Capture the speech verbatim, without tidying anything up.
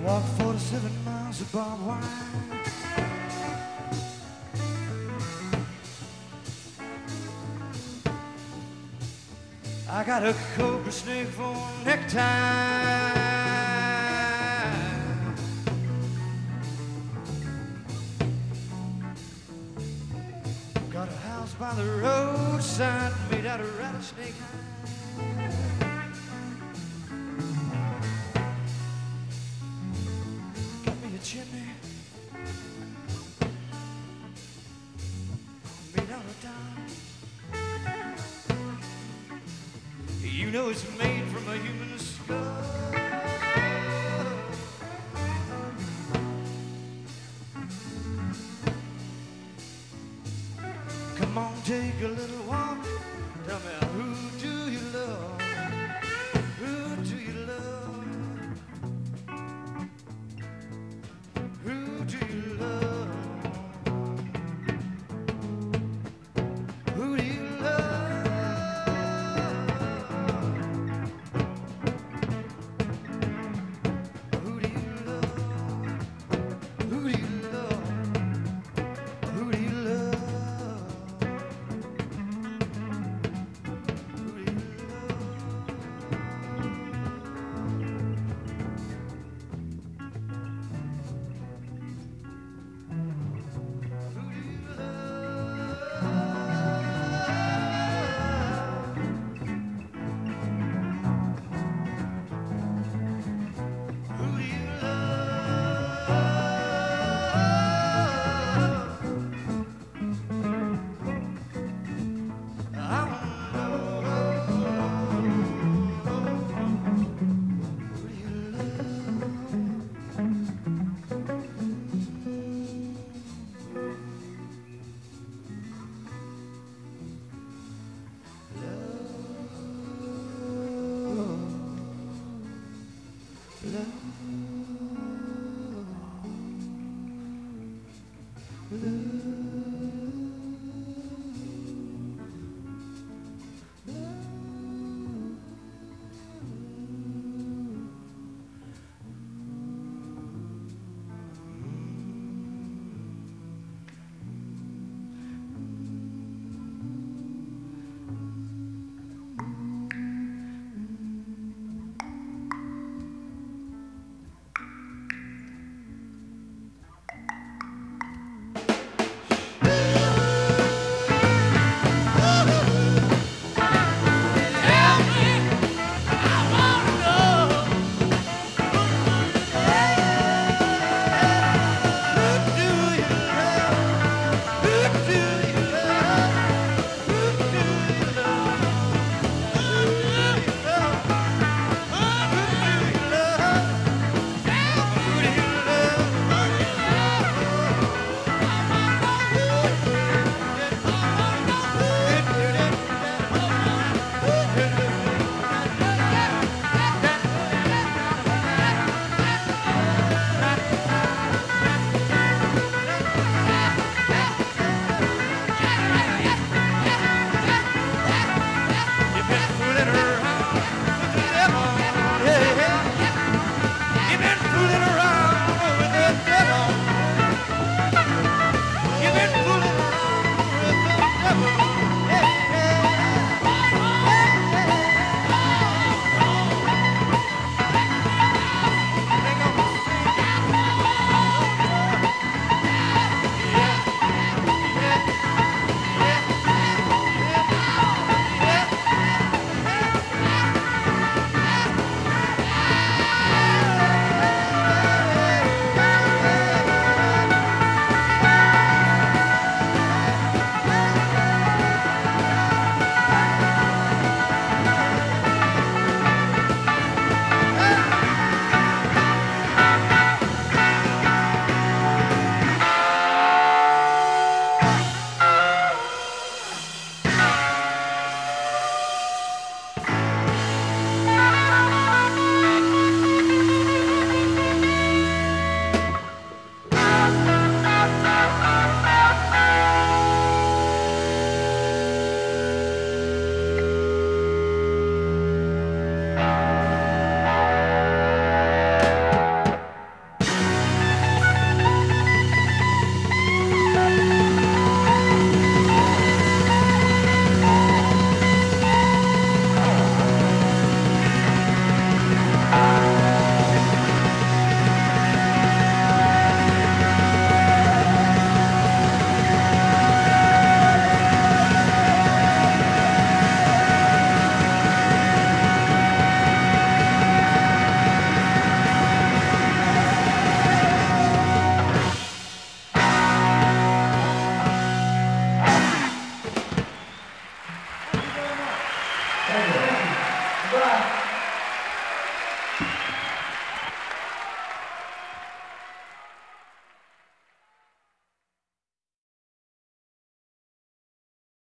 Walk forty-seven miles of barbed wire. I got a cobra snake for a necktie. Got a house by the roadside made out of rattlesnake hide. Got me a chimney made out of dime. You know it's made from a human skull. Come on, take a little walk. Tell me, who do you love? Who do you love? Who do you love? Who do you love? Who do you love? Who do you love? Who do you love? Thank you. Bye.